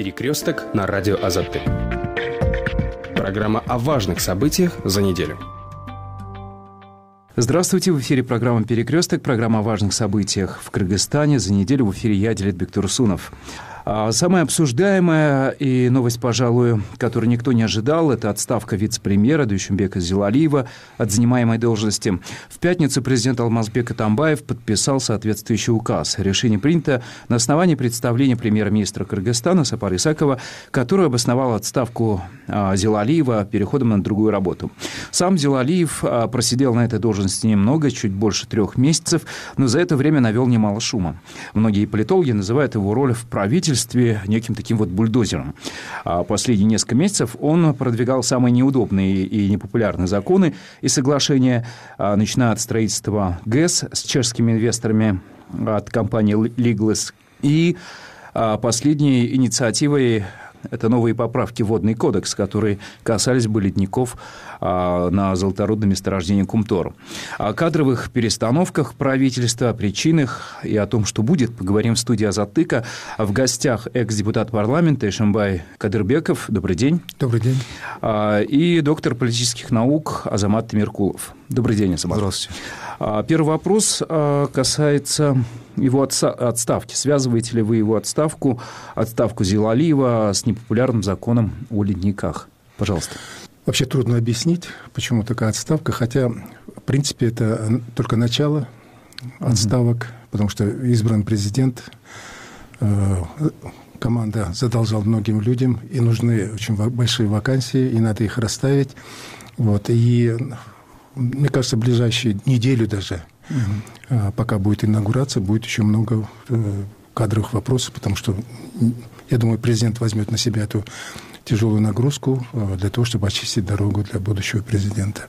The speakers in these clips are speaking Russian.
«Перекресток» на радио Азовты. Программа о важных событиях за неделю. Здравствуйте, в эфире программа «Перекресток», программа о важных событиях в Кыргызстане. За неделю в эфире я, Дилет Бектурсунов. Самая обсуждаемая и новость, пожалуй, которую никто не ожидал, это отставка вице-премьера Дуйшенбека Зилалиева от занимаемой должности. В пятницу президент Алмазбек Атамбаев подписал соответствующий указ. Решение принято на основании представления премьер-министра Кыргызстана Сапара Исакова, который обосновал отставку Зилалиева переходом на другую работу. Сам Зилалиев просидел на этой должности немного, чуть больше 3 месяцев, но за это время навел немало шума. Многие политологи называют его роль в правительстве неким таким вот бульдозером. Последние несколько месяцев он продвигал самые неудобные и непопулярные законы и соглашения, начиная от строительства ГЭС с чешскими инвесторами от компании Лиглес. И последней инициативой это новые поправки в Водный кодекс, которые касались бы ледников на золоторудном месторождении Кумтор. О кадровых перестановках правительства, о причинах и о том, что будет, поговорим в студии Азаттыка. В гостях экс-депутат парламента Эшембай Кадырбеков. Добрый день. Добрый день. И доктор политических наук Азамат Темиркулов. Добрый день, Азамат. Здравствуйте. Первый вопрос касается его отставки. Связываете ли вы его отставку Зилалиева с непопулярным законом о ледниках? Пожалуйста. Вообще трудно объяснить, почему такая отставка, хотя, в принципе, это только начало отставок, потому что избран президент, команда задолжала многим людям, и нужны очень большие вакансии, и надо их расставить. И, мне кажется, в ближайшие неделю даже, пока будет инаугурация, будет еще много кадровых вопросов, потому что, я думаю, президент возьмет на себя эту тяжелую нагрузку для того, чтобы очистить дорогу для будущего президента.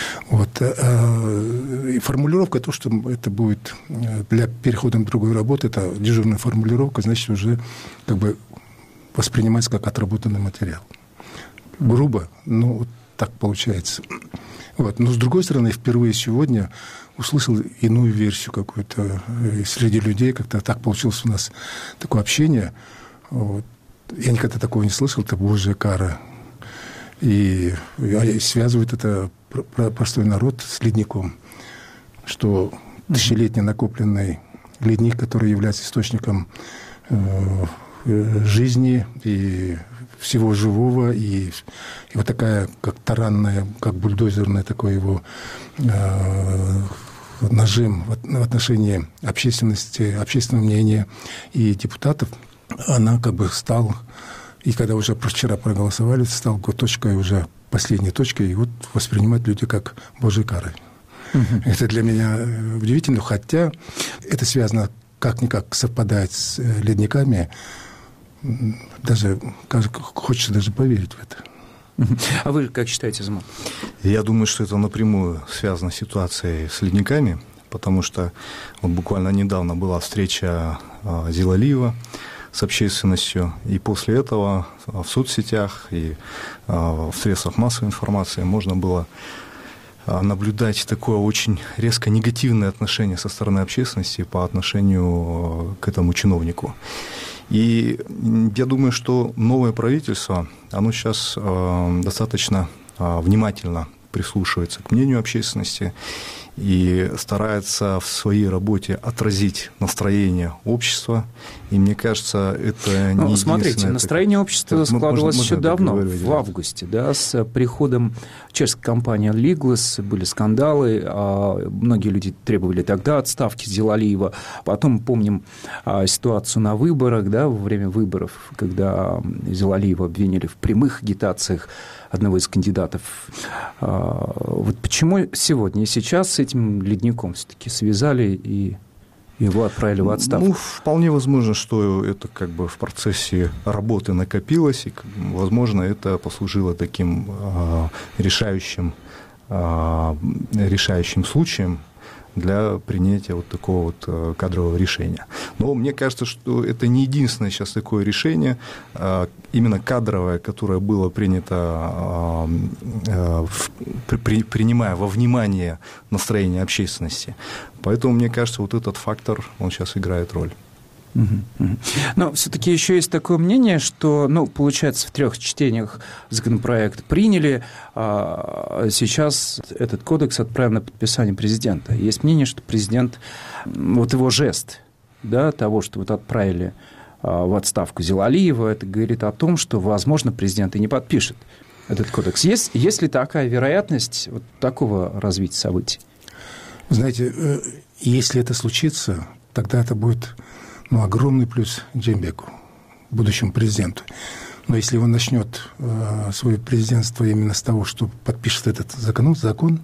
И формулировка, то, что это будет для перехода на другую работу, это дежурная формулировка, значит, уже как бы воспринимается как отработанный материал. Грубо, но вот так получается. Но, с другой стороны, впервые сегодня услышал иную версию какую-то среди людей. Как-то так получилось у нас такое общение. Я никогда такого не слышал. Это Божья кара. И связывают это простой народ с ледником. Что тысячелетний накопленный ледник, который является источником жизни и всего живого, и вот такая, как таранная, как бульдозерная, такой его нажим в отношении общественности, общественного мнения и депутатов, она как бы стал, и когда уже вчера проголосовали, стал точкой, уже последней точкой, и вот воспринимают люди как Божьей карой. Это для меня удивительно, хотя это связано как-никак совпадает с ледниками, даже хочется даже поверить в это. А вы как считаете, Азамат? Я думаю, что это напрямую связано с ситуацией с ледниками, потому что буквально недавно была встреча Зилалиева с общественностью, и после этого в соцсетях и в средствах массовой информации можно было наблюдать такое очень резко негативное отношение со стороны общественности по отношению к этому чиновнику. И я думаю, что новое правительство, оно сейчас достаточно внимательно прислушивается к мнению общественности и старается в своей работе отразить настроение общества. И мне кажется, это не смотрите, настроение общества складывалось еще давно, в августе, да, с приходом чешской компании Лиглес были скандалы, многие люди требовали тогда отставки Зилалиева. Потом помним ситуацию на выборах, да, во время выборов, когда Зилалиева обвинили в прямых агитациях одного из кандидатов. Вот почему сегодня и сейчас с этим ледником все-таки связали и его отправили в отставку? Вполне возможно, что это как бы в процессе работы накопилось, и, возможно, это послужило таким решающим случаем для принятия вот такого вот кадрового решения. Но мне кажется, что это не единственное сейчас такое решение, именно кадровое, которое было принято, принимая во внимание настроение общественности. Поэтому, мне кажется, вот этот фактор, он сейчас играет роль. Но все-таки еще есть такое мнение, что, получается, в 3 чтениях законопроект приняли, а сейчас этот кодекс отправлен на подписание президента. Есть мнение, что президент, вот его жест, да, того, что вот отправили в отставку Зилалиева, это говорит о том, что, возможно, президент и не подпишет этот кодекс. Есть ли такая вероятность вот такого развития событий? Знаете, если это случится, тогда это будет огромный плюс Джеймбеку, будущему президенту. Но если он начнет свое президентство именно с того, что подпишет этот закон,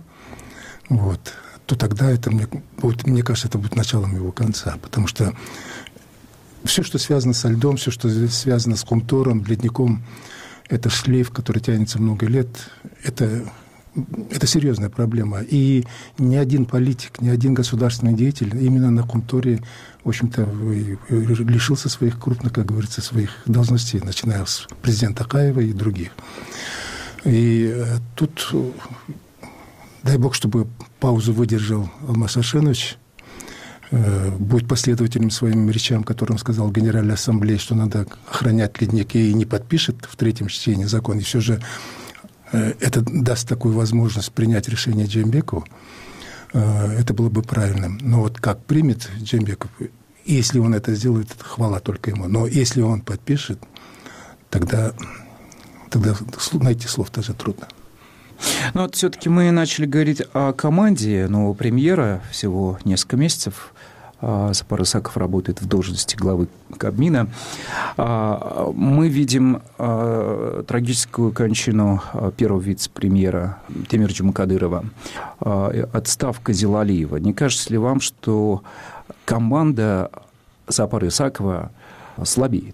то тогда это, мне кажется, это будет началом его конца. Потому что все, что связано со льдом, все, что связано с Кумтором, ледником, это шлейф, который тянется много лет. Это серьезная проблема. И ни один политик, ни один государственный деятель именно на Кумторе, в общем-то, лишился своих крупных, как говорится, своих должностей, начиная с президента Акаева и других. И тут, дай бог, чтобы паузу выдержал Алмаз Аршенович, будет последовательным своим речам, которым он сказал в Генеральной Ассамблее, что надо охранять ледник, и не подпишет в 3 чтении закон, и все же это даст такую возможность принять решение Джеймбеку, это было бы правильным. Но вот как примет Джеймбеков, если он это сделает, хвала только ему. Но если он подпишет, тогда найти слов даже трудно. Но вот все-таки мы начали говорить о команде нового премьера, всего несколько месяцев. Сапар Исаков работает в должности главы Кабмина. Мы видим трагическую кончину первого вице-премьера Темира Джумакадырова, отставка Зилалиева. Не кажется ли вам, что команда Сапара Исакова слабеет?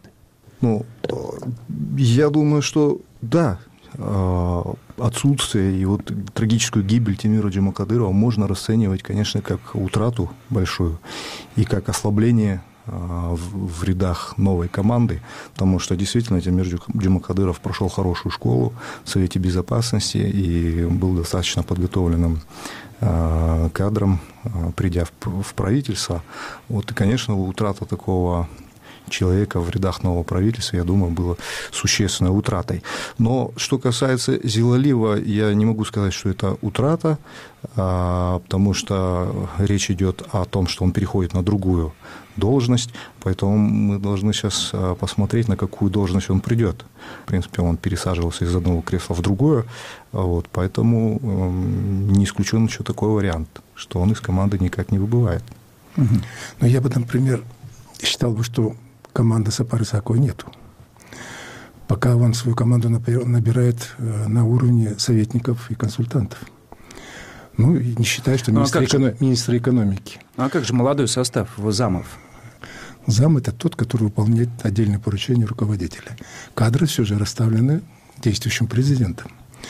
Я думаю, что да. Отсутствие и вот трагическую гибель Темира Джумакадырова можно расценивать, конечно, как утрату большую и как ослабление в рядах новой команды, потому что действительно Темир Джумакадыров прошел хорошую школу в Совете Безопасности и был достаточно подготовленным кадром, придя в правительство. Вот, и, конечно, утрата такого человека в рядах нового правительства, я думаю, было существенной утратой. Но что касается Зилалиева, я не могу сказать, что это утрата, потому что речь идет о том, что он переходит на другую должность, поэтому мы должны сейчас посмотреть, на какую должность он придет. В принципе, он пересаживался из одного кресла в другое, поэтому не исключен еще такой вариант, что он из команды никак не выбывает. Но я бы, например, считал бы, что команды Сапара Исакова нету. Пока он свою команду набирает на уровне советников и консультантов. И не считаю, что министра экономики. А как же молодой состав его замов? Зам – это тот, который выполняет отдельные поручения руководителя. Кадры все же расставлены действующим президентом.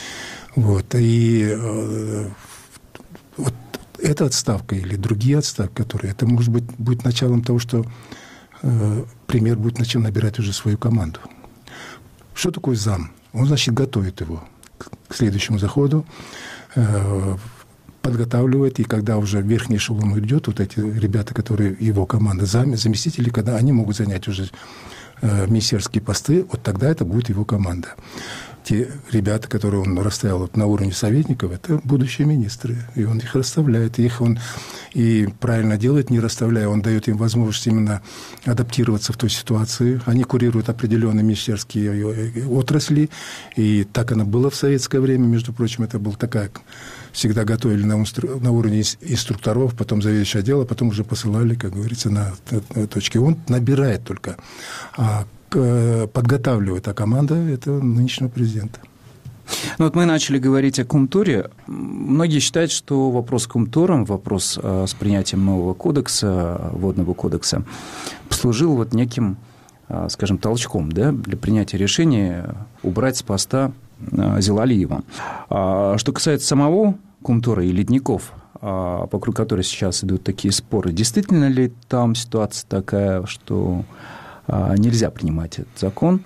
И вот эта отставка или другие отставки, это, может быть, будет началом того, что премьер будет начать набирать уже свою команду. Что такое зам? Он, значит, готовит его к следующему заходу, подготавливает, и когда уже верхний эшелон идет, вот эти ребята, которые его команда, заместители, когда они могут занять уже министерские посты, вот тогда это будет его команда. Те ребята, которые он расставил на уровне советников, это будущие министры. И он их расставляет. Их он и правильно делает, не расставляя. Он дает им возможность именно адаптироваться в той ситуации. Они курируют определенные министерские отрасли. И так оно было в советское время. Между прочим, это была такая... Всегда готовили на уровне инструкторов, потом заведующего отдела, потом уже посылали, как говорится, на точки. Он набирает только. Подготавливает, а команда – это нынешнего президента. Мы начали говорить о Кумторе. Многие считают, что вопрос с Кумтором, вопрос с принятием нового кодекса, водного кодекса, послужил неким, скажем, толчком, для принятия решения убрать с поста Зилалиева. Что касается самого Кумтора и ледников, вокруг которых сейчас идут такие споры, действительно ли там ситуация такая, что нельзя принимать этот закон?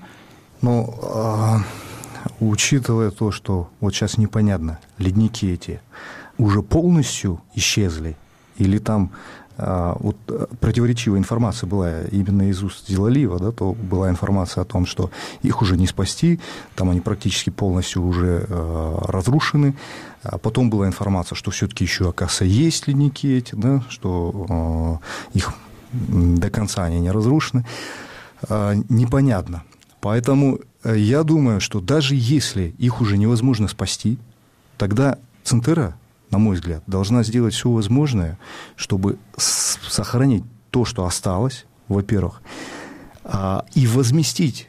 Учитывая то, что вот сейчас непонятно, ледники эти уже полностью исчезли, или там вот противоречивая информация была именно из уст Зилалиева, да, то была информация о том, что их уже не спасти, там они практически полностью уже разрушены. А потом была информация, что все-таки еще, оказывается, есть ледники эти, да, что их до конца они не разрушены. Непонятно. Поэтому я думаю, что даже если их уже невозможно спасти, тогда Центерра, на мой взгляд, должна сделать все возможное, чтобы сохранить то, что осталось, во-первых, и возместить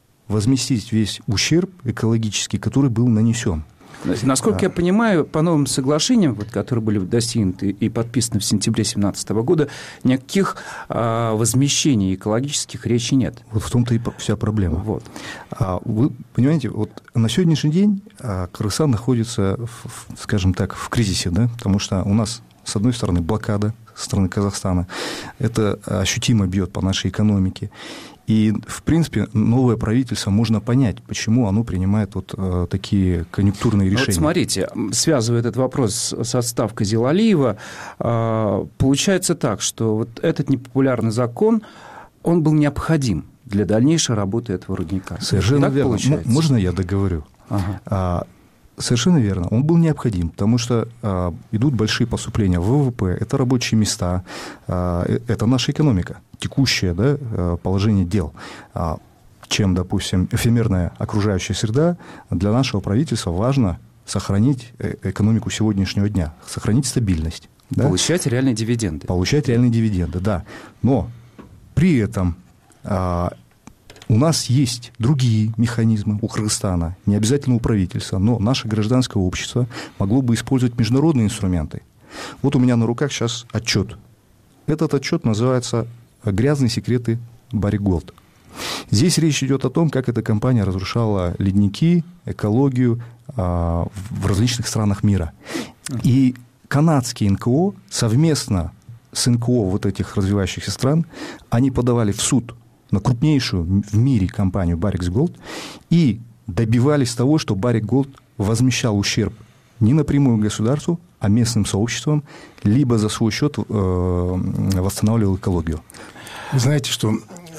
весь ущерб экологический, который был нанесен. Насколько я понимаю, по новым соглашениям, вот, которые были достигнуты и подписаны в сентябре 2017 года, никаких возмещений экологических речи нет. Вот в том-то и вся проблема. Вот. Вы понимаете, вот на сегодняшний день Кыргызстан находится, скажем так, в кризисе, да? Потому что у нас, с одной стороны, блокада со стороны Казахстана. Это ощутимо бьет по нашей экономике. И, в принципе, новое правительство можно понять, почему оно принимает вот такие конъюнктурные решения. Вот смотрите, связывая этот вопрос с отставкой Зилалиева, получается так, что вот этот непопулярный закон, он был необходим для дальнейшей работы этого рудника. Совершенно верно. Можно я договорю? Ага. Совершенно верно. Он был необходим, потому что идут большие поступления в ВВП, это рабочие места, это наша экономика, текущее, да, положение дел. Чем, допустим, эфемерная окружающая среда, для нашего правительства важно сохранить экономику сегодняшнего дня, сохранить стабильность. Да? Получать реальные дивиденды. Получать реальные дивиденды, да. Но при этом у нас есть другие механизмы у Кыргызстана, не обязательно у правительства, но наше гражданское общество могло бы использовать международные инструменты. Вот у меня на руках сейчас отчет. Этот отчет называется «Грязные секреты Баррик Голд». Здесь речь идет о том, как эта компания разрушала ледники, экологию в различных странах мира. И канадские НКО совместно с НКО вот этих развивающихся стран, они подавали в суд на крупнейшую в мире компанию Barrick Gold и добивались того, что Barrick Gold возмещал ущерб не напрямую государству, а местным сообществам, либо за свой счет восстанавливал экологию. Вы знаете, что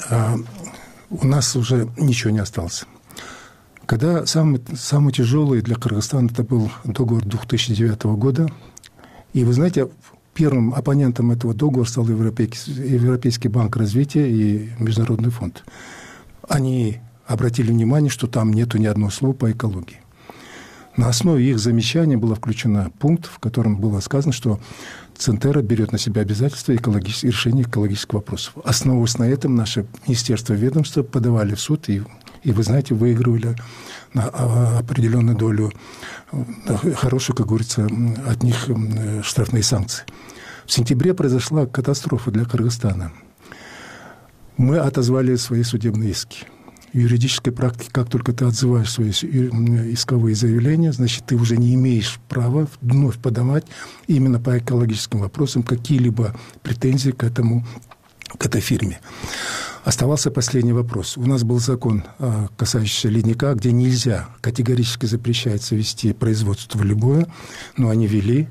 у нас уже ничего не осталось. Когда самый тяжелый для Кыргызстана это был договор 2009 года, и вы знаете, первым оппонентом этого договора стал Европейский банк развития и Международный фонд. Они обратили внимание, что там нету ни одного слова по экологии. На основе их замечания был включен пункт, в котором было сказано, что Центерра берет на себя обязательства решения экологических вопросов. Основываясь на этом, наше министерство и ведомство подавали в суд и вы знаете, выигрывали на определенную долю, хорошую, как говорится, от них штрафные санкции. В сентябре произошла катастрофа для Кыргызстана. Мы отозвали свои судебные иски. В юридической практике, как только ты отзываешь свои исковые заявления, значит, ты уже не имеешь права вновь подавать именно по экологическим вопросам какие-либо претензии к этой фирме. Оставался последний вопрос. У нас был закон, касающийся ледника, где нельзя, категорически запрещается вести производство любое, но они вели,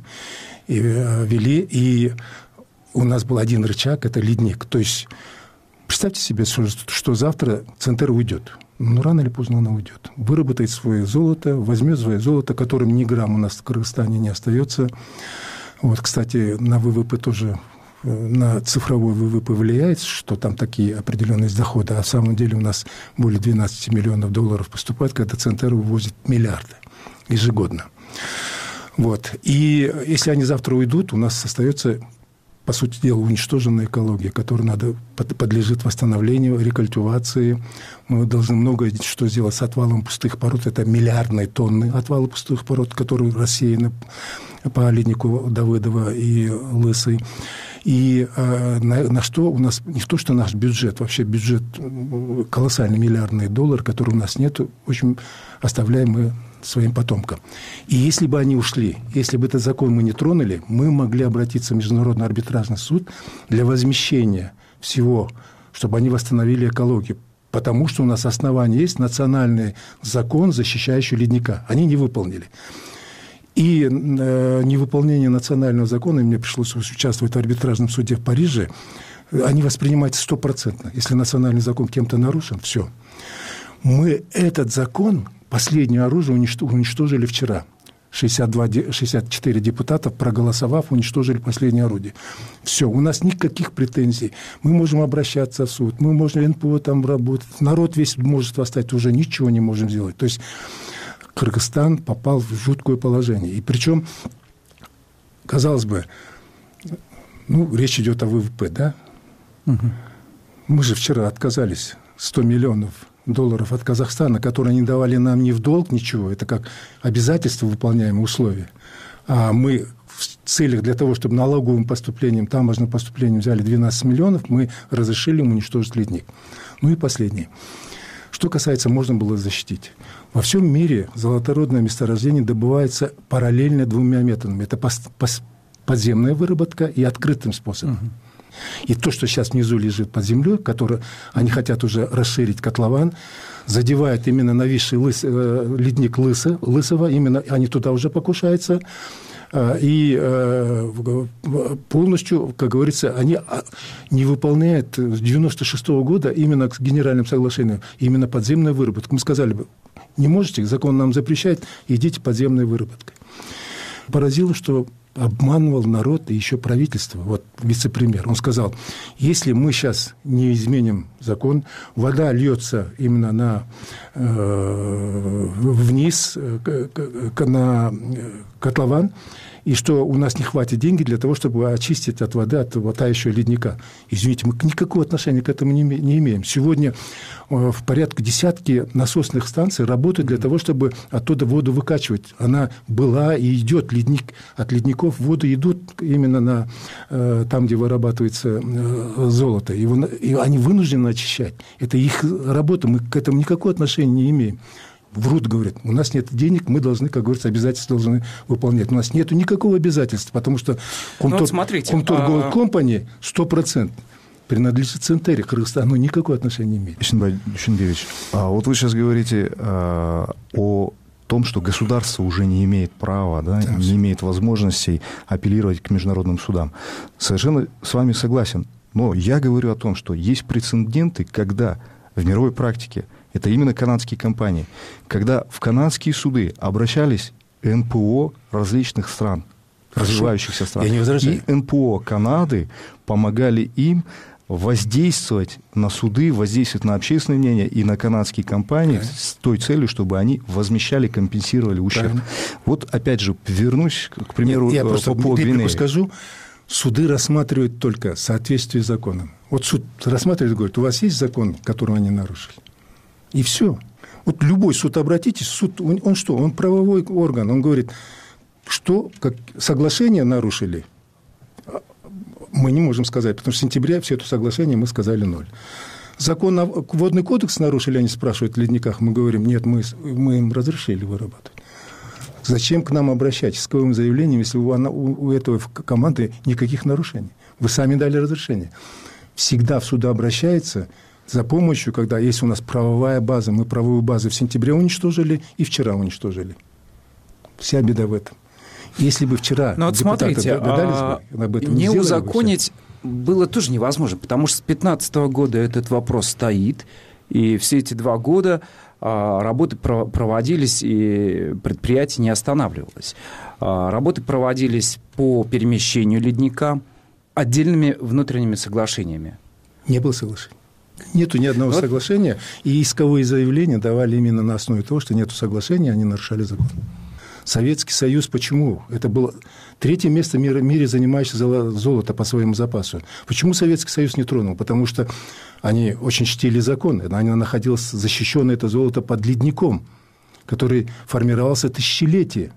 и у нас был один рычаг, это ледник. То есть представьте себе, что завтра Центерра уйдет. Но рано или поздно она уйдет. Выработает свое золото, возьмет свое золото, которым ни грамм у нас в Кыргызстане не остается. Вот, кстати, на ВВП тоже, на цифровой ВВП влияет, что там такие определенные доходы. А в самом деле у нас более 12 миллионов долларов поступает, когда Центерра вывозит миллиарды ежегодно. Вот. И если они завтра уйдут, у нас остается, по сути дела, уничтоженная экология, которая подлежит восстановлению, рекультивации. Мы должны много что сделать с отвалом пустых пород. Это миллиардные тонны отвала пустых пород, которые рассеяны по леднику Давыдова и Лысой. И на что у нас, не то, что наш бюджет, вообще бюджет колоссальный, миллиардный доллар, который у нас нет, в общем, оставляем мы своим потомкам. И если бы они ушли, если бы этот закон мы не тронули, мы могли обратиться в Международный арбитражный суд для возмещения всего, чтобы они восстановили экологию. Потому что у нас основание есть, национальный закон, защищающий ледника. Они не выполнили. И невыполнение национального закона, мне пришлось участвовать в арбитражном суде в Париже, они воспринимаются 100%. Если национальный закон кем-то нарушен, все. Мы этот закон, последнее оружие, уничтожили вчера. 64 депутатов, проголосовав, уничтожили последнее орудие. Все, у нас никаких претензий. Мы можем обращаться в суд, мы можем НПО там работать. Народ весь может восстать, уже ничего не можем сделать. То есть Кыргызстан попал в жуткое положение. И причем, казалось бы, речь идет о ВВП, да? Угу. Мы же вчера отказались 100 миллионов долларов от Казахстана, которые не давали нам ни в долг, ничего. Это как обязательство, выполняемые условия. А мы в целях для того, чтобы налоговым поступлением, таможенным поступлением взяли 12 миллионов, мы разрешили им уничтожить ледник. И последнее. Что касается, можно было защитить. Во всем мире золоторудное месторождение добывается параллельно двумя методами. Это подземная выработка и открытым способом. Угу. И то, что сейчас внизу лежит под землей, который они хотят уже расширить котлован, задевает именно нависший ледник Лысого, именно они туда уже покушаются. И полностью, как говорится, они не выполняют с 1996 года именно к генеральному соглашению, именно подземную выработку. Мы сказали бы, не можете, закон нам запрещает, идите подземной выработкой. Поразило, что обманывал народ и еще правительство. Вот вице-премьер. Он сказал, если мы сейчас не изменим закон, вода льется именно вниз, на котлован, и что у нас не хватит денег для того, чтобы очистить от воды, от тающего ледника. Извините, мы никакого отношения к этому не имеем. Сегодня в порядке десятки насосных станций работают для того, чтобы оттуда воду выкачивать. Она была и идет ледник. От ледников воды идут именно там, где вырабатывается золото. И они вынуждены очищать. Это их работа. Мы к этому никакого отношения не имеем. Врут, говорят, у нас нет денег, мы должны, как говорится, обязательства должны выполнять. У нас нет никакого обязательства, потому что Комтор Gold Company 100% принадлежит Центере, Кыргызстану никакого отношения не имеет. Ишенбай Душенбевич, вот вы сейчас говорите о том, что государство уже не имеет права, не имеет возможностей апеллировать к международным судам. Совершенно с вами согласен. Но я говорю о том, что есть прецеденты, когда в мировой практике это именно канадские компании, когда в канадские суды обращались НПО различных стран, развивающихся стран. И НПО Канады помогали им воздействовать на суды, воздействовать на общественное мнение и на канадские компании с той целью, чтобы они возмещали, компенсировали ущерб. Правильно. Вот опять же, вернусь, к примеру, я просто реплику скажу. Суды рассматривают только соответствие с законом. Вот суд рассматривает и говорит, у вас есть закон, который они нарушили? И все. Вот любой суд, обратитесь, суд, он что? Он правовой орган. Он говорит, что как соглашение нарушили, мы не можем сказать, потому что в сентябре все это соглашение мы сказали 0. Водный кодекс нарушили, они спрашивают в ледниках, мы говорим, нет, мы им разрешили вырабатывать. Зачем к нам обращаться с каким заявлением, если у этой команды никаких нарушений? Вы сами дали разрешение. Всегда в суды обращается за помощью, когда есть у нас правовая база. Мы правовую базу в сентябре уничтожили и вчера уничтожили. Вся беда в этом. Если бы вчера депутаты догадались бы, об этом не узаконить было тоже невозможно, потому что с 2015 года этот вопрос стоит, и все эти 2 года работы проводились, и предприятие не останавливалось. Работы проводились по перемещению ледника отдельными внутренними соглашениями. Не было соглашения. Нету ни одного соглашения, и исковые заявления давали именно на основе того, что нету соглашения, они нарушали закон. Советский Союз почему? Это было 3-е место в мире, занимающееся золото по своему запасу. Почему Советский Союз не тронул? Потому что они очень чтили законы. Оно находилось защищенное это золото под ледником, который формировался тысячелетия.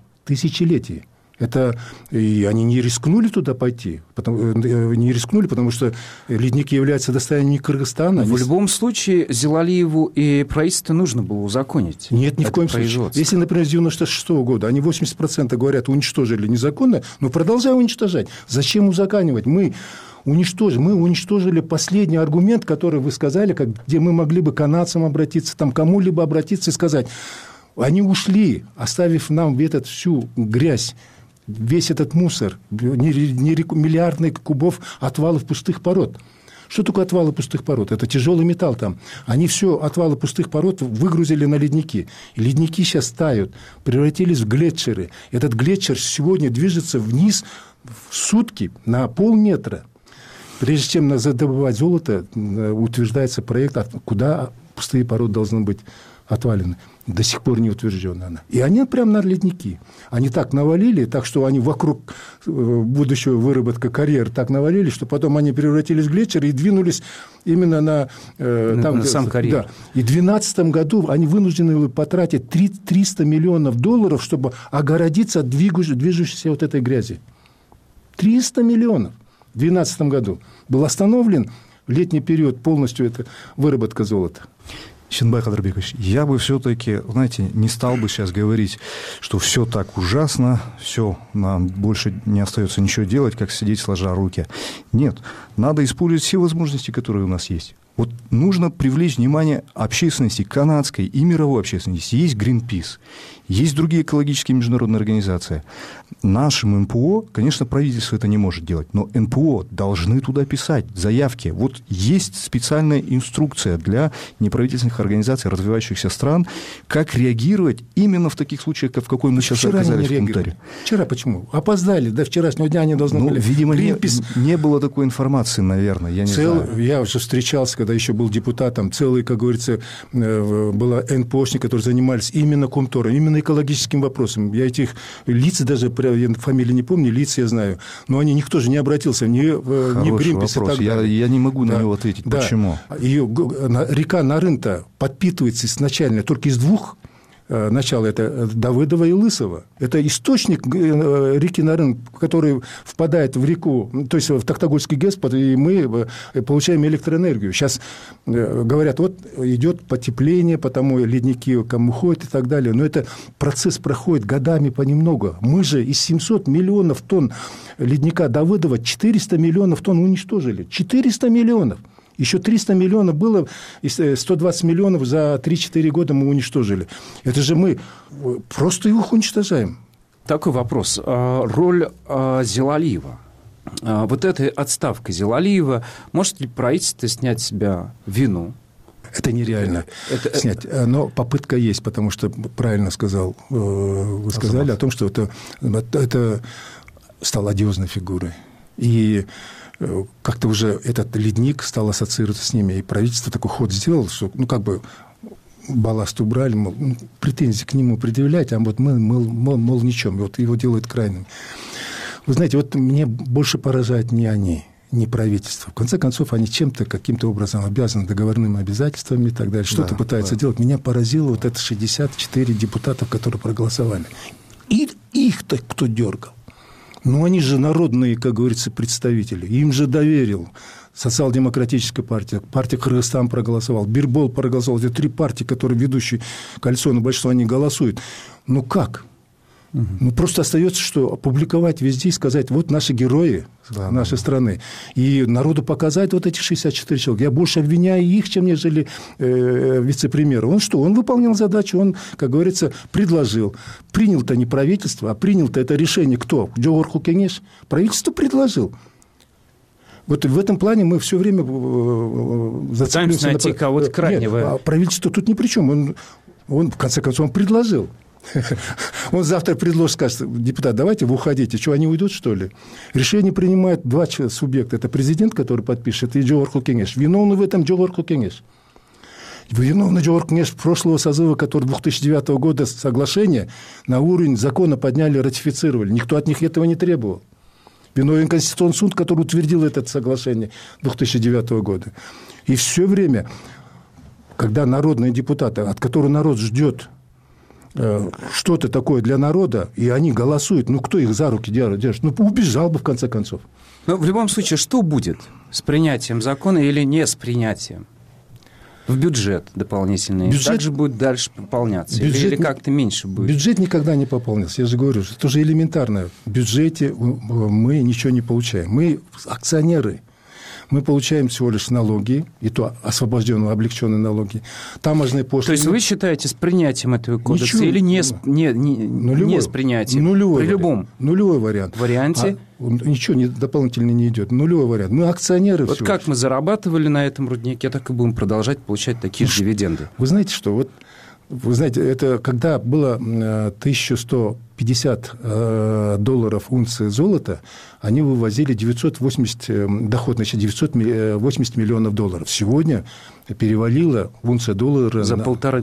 И они не рискнули туда пойти. Потому что ледник является достоянием Кыргызстана. В любом случае, Зелалиеву и правительству нужно было узаконить. Нет, ни в коем случае. Если, например, с 1996 года они 80% говорят, уничтожили незаконно, но продолжаем уничтожать. Зачем узаконивать? Мы уничтожили последний аргумент, который вы сказали, где мы могли бы к канадцам обратиться, там, кому-либо обратиться и сказать... Они ушли, оставив нам всю грязь, весь этот мусор, миллиардные кубов отвалов пустых пород. Что такое отвалы пустых пород? Это тяжелый металл там. Они все отвалы пустых пород выгрузили на ледники. И ледники сейчас тают, превратились в глетчеры. Этот глетчер сегодня движется вниз в сутки на полметра. Прежде чем добывать золото, утверждается проект, куда пустые породы должны быть отвалены. До сих пор не утверждена она. И они прямо на ледники. Они так навалили, так что они вокруг будущего выработка карьер так навалили, что потом они превратились в глетчеры и двинулись именно на сам карьер. Да. И в 2012 году они вынуждены были потратить $300 миллионов, чтобы огородиться от движущейся вот этой грязи. 300 миллионов в 2012 году. Был остановлен в летний период полностью эта выработка золота. Синбай Кадырбекович, я бы все-таки, знаете, не стал бы сейчас говорить, что все так ужасно, все, нам больше не остается ничего делать, как сидеть сложа руки. Нет, надо использовать все возможности, которые у нас есть. Вот нужно привлечь внимание общественности, канадской и мировой общественности. Есть Greenpeace, есть другие экологические международные организации. Нашим НПО, конечно, правительство это не может делать, но НПО должны туда писать заявки. Вот есть специальная инструкция для неправительственных организаций развивающихся стран, как реагировать именно в таких случаях, как в какой мы сейчас оказались в комментарии. Вчера почему? Опоздали, до вчерашнего дня они должны были. Видимо, не было такой информации, наверное, я не знаю. Я уже встречался, когда еще был депутатом, целый, как говорится, была НПОшник, которые занимались именно Комтором, именно экологическим вопросом. Я этих лиц даже, фамилии не помню, лиц я знаю, но никто же не обратился, ни Greenpeace и так далее. Я не могу на него ответить. Да. Почему? Река Нарынта подпитывается изначально только из двух начало – это Давыдова и Лысого. Это источник реки Нарын, который впадает в реку, то есть в Токтагольский ГЭС, и мы получаем электроэнергию. Сейчас говорят, вот идет потепление, потому ледники уходят и так далее. Но это процесс проходит годами понемногу. Мы же из 700 миллионов тонн ледника Давыдова 400 миллионов тонн уничтожили. 400 миллионов! Еще 300 миллионов было, и 120 миллионов за 3-4 года мы уничтожили. Это же мы просто их уничтожаем. Такой вопрос. Роль Зелалиева. Вот эта отставка Зелалиева, может ли правительство снять с себя вину? Это нереально снять. Но попытка есть, потому что правильно вы сказали о том, что это стало одиозной фигурой. И как-то уже этот ледник стал ассоциироваться с ними. И правительство такой ход сделало, что, балласт убрали, претензии к нему предъявлять, а вот мы, мол, ничем. И вот его делают крайним. Вы знаете, вот мне больше поражает не они, не правительство. В конце концов, они чем-то, каким-то образом обязаны договорными обязательствами и так далее. Что-то пытаются делать. Меня поразило вот это 64 депутатов, которые проголосовали. И их-то кто дергал? Они же народные, как говорится, представители. Им же доверил Социал-демократическая партия, партия Кыргызстан проголосовал, Бирбол проголосовал. Это 3 партии, которые ведущие коалиционное большинство, они голосуют. Как? Просто остается, что опубликовать везде и сказать, вот наши герои нашей страны. И народу показать вот эти 64 человека. Я больше обвиняю их, чем нежели вице-премьера. Он выполнил задачу, он, как говорится, предложил. Принял-то не правительство, а принял-то это решение кто? Джогорху Кенеш. Правительство предложил. Вот в этом плане мы все время зацикливаемся найти кого-то крайнего. Нет, правительство тут ни при чем. Он, в конце концов, он предложил. Он завтра предложит, скажет, депутат, давайте вы уходите. Что, они уйдут, что ли? Решение принимают 2 субъекта. Это президент, который подпишет, и Джогорху Кенеш. Виновны в этом Джогорху Кенеш. Виновны Джогорху Кенеш прошлого созыва, который 2009 года соглашение на уровень закона подняли, ратифицировали. Никто от них этого не требовал. Виновен Конституционный суд, который утвердил это соглашение 2009 года. И все время, когда народные депутаты, от которых народ ждет что-то такое для народа, и они голосуют, кто их за руки держит? Убежал бы, в конце концов. Но в любом случае, что будет с принятием закона или не с принятием? В бюджет дополнительный также будет дальше пополняться? Или как-то меньше будет? Бюджет никогда не пополнился. Я же говорю, это уже элементарно. В бюджете мы ничего не получаем. Мы акционеры. Мы получаем всего лишь налоги, и то освобожденные, облегченные налоги. Таможенные пошлины. То есть вы считаете с принятием этого кодекса или не с принятием? Нулевой При вариант. любом Нулевой вариант. варианте? Ничего дополнительно не идет. Нулевой вариант. Мы акционеры. Вот как мы зарабатывали на этом руднике, так и будем продолжать получать такие же дивиденды. Вы знаете что? Вот, вы знаете, это когда было 1150 долларов унции золота, они вывозили 980, доход, значит, 980 миллионов долларов. Сегодня перевалило унция доллара За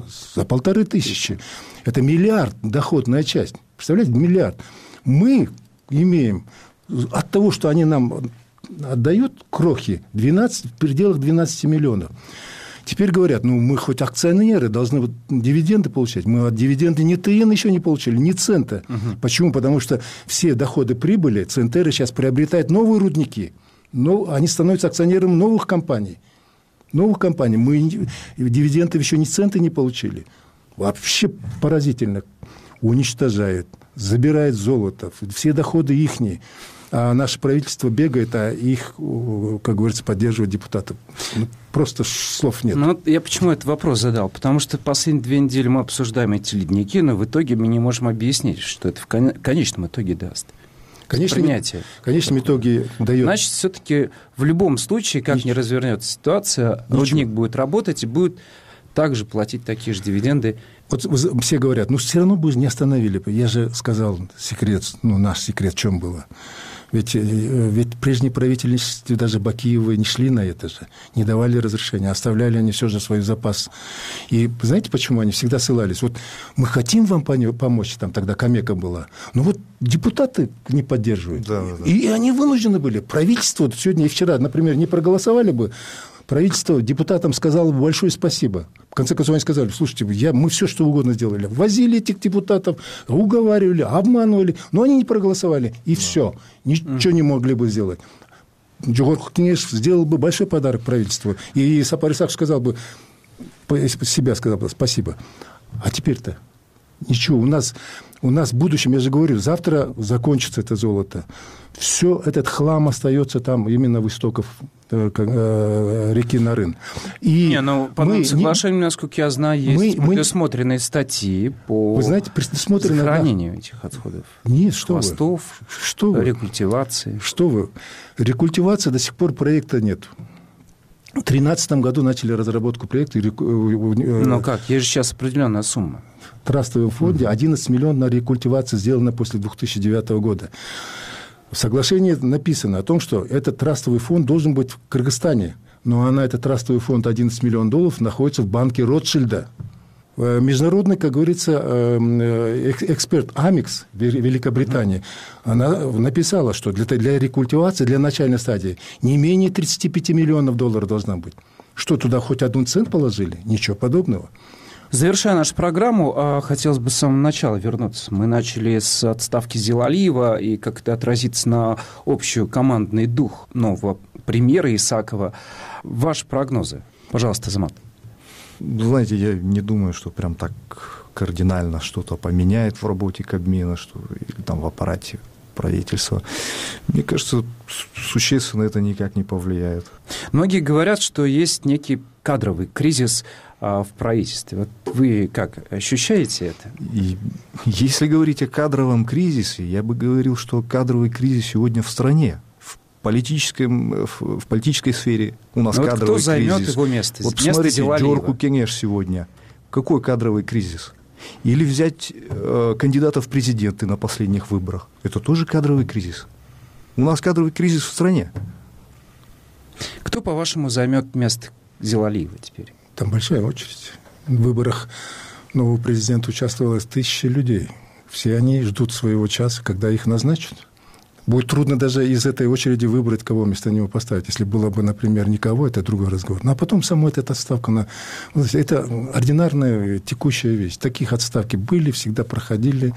1500. Это миллиард доходная часть. Представляете, миллиард. Мы имеем от того, что они нам отдают крохи, в пределах 12 миллионов. Теперь говорят, мы хоть акционеры должны дивиденды получать. Мы от дивиденды ни тиен еще не получили, ни цента. Почему? Потому что все доходы прибыли Центеры сейчас приобретают новые рудники. Но они становятся акционерами новых компаний. Мы дивиденды еще ни цента не получили. Вообще поразительно. Уничтожают, забирают золото, все доходы ихние. А наше правительство бегает, а их, как говорится, поддерживают депутаты. Просто слов нет. Я почему этот вопрос задал? Потому что последние 2 недели мы обсуждаем эти ледники, но в итоге мы не можем объяснить, что это в конечном итоге даст. Принятие. В конечном итоге дает. Значит, все-таки в любом случае, как ни развернется ситуация, рудник будет работать и будет также платить такие же дивиденды. Вот все говорят, все равно бы не остановили бы. Я же сказал секрет, наш секрет в чем было. Ведь прежние правительства, даже Бакиевы, не шли на это же, не давали разрешения, оставляли они все же свой запас. И знаете, почему они всегда ссылались? Вот мы хотим вам помочь, там тогда Камека была, но вот депутаты не поддерживают. Да. И они вынуждены были. Правительство сегодня и вчера, например, не проголосовали бы, правительство депутатам сказало бы большое спасибо. В конце концов, они сказали, слушайте, мы все, что угодно сделали. Возили этих депутатов, уговаривали, обманывали, но они не проголосовали. И все. Ничего не могли бы сделать. Джогорку Кенеш сделал бы большой подарок правительству. И Сапар Исакович сказал бы спасибо. А теперь-то ничего. У нас в будущем, я же говорю, завтра закончится это золото. Все этот хлам остается там именно в истоках реки Нарын. По соглашению, насколько я знаю, есть предусмотренные статьи по сохранению этих отходов. Нет, что хвостов, рекультивации. Что вы? Рекультивации до сих пор проекта нет. В 2013 году начали разработку проекта. Как? Есть же сейчас определенная сумма. В трастовом фонде 11 миллионов на рекультивацию сделано после 2009 года. В соглашении написано о том, что этот трастовый фонд должен быть в Кыргызстане, но этот трастовый фонд 11 миллионов долларов находится в банке Ротшильда. Международный, как говорится, эксперт Амикс Великобритании, она написала, что для рекультивации, для начальной стадии не менее 35 миллионов долларов должна быть. Что, туда хоть 1 цент положили? Ничего подобного. Завершая нашу программу, хотелось бы с самого начала вернуться. Мы начали с отставки Зилалиева, и как это отразится на общий командный дух нового премьера Исакова. Ваши прогнозы. Пожалуйста, Азамат. Знаете, я не думаю, что прям так кардинально что-то поменяет в работе Кабмина, или там в аппарате правительства. Мне кажется, существенно это никак не повлияет. Многие говорят, что есть некий кадровый кризис в правительстве. Вот вы как ощущаете это? И если говорить о кадровом кризисе, я бы говорил, что кадровый кризис сегодня в стране. В политической сфере у нас кадровый кризис. Кто займет его место? Вот посмотрите, Джогорку Кенеш сегодня. Какой кадровый кризис? Или взять кандидата в президенты на последних выборах. Это тоже кадровый кризис. У нас кадровый кризис в стране. Кто, по-вашему, займет место Зилалиева теперь? Там большая очередь. В выборах нового президента участвовало 1000 людей. Все они ждут своего часа, когда их назначат. Будет трудно даже из этой очереди выбрать, кого вместо него поставить. Если было бы, например, никого, это другой разговор. А потом сама эта отставка, это ординарная текущая вещь. Таких отставки были, всегда проходили,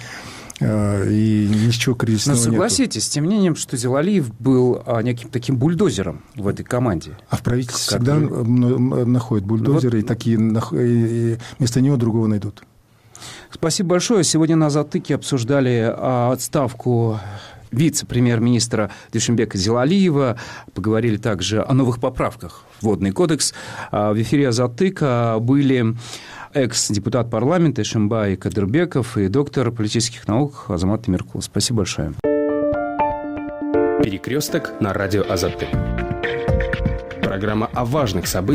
и ничего кризисного нет. Но согласитесь с тем мнением, что Зилалиев был неким таким бульдозером в этой команде. А в правительстве всегда находят бульдозеры, и такие вместо него другого найдут. Спасибо большое. Сегодня на «Затыке» обсуждали отставку вице-премьер-министра Душанбека Зилалиева. Поговорили также о новых поправках в Водный кодекс. В эфире «Азаттык» были экс-депутат парламента Ишимбай Кадырбеков и доктор политических наук Азамат Темиркул. Спасибо большое. «Перекресток» на радио «Азаттык». Программа о важных событиях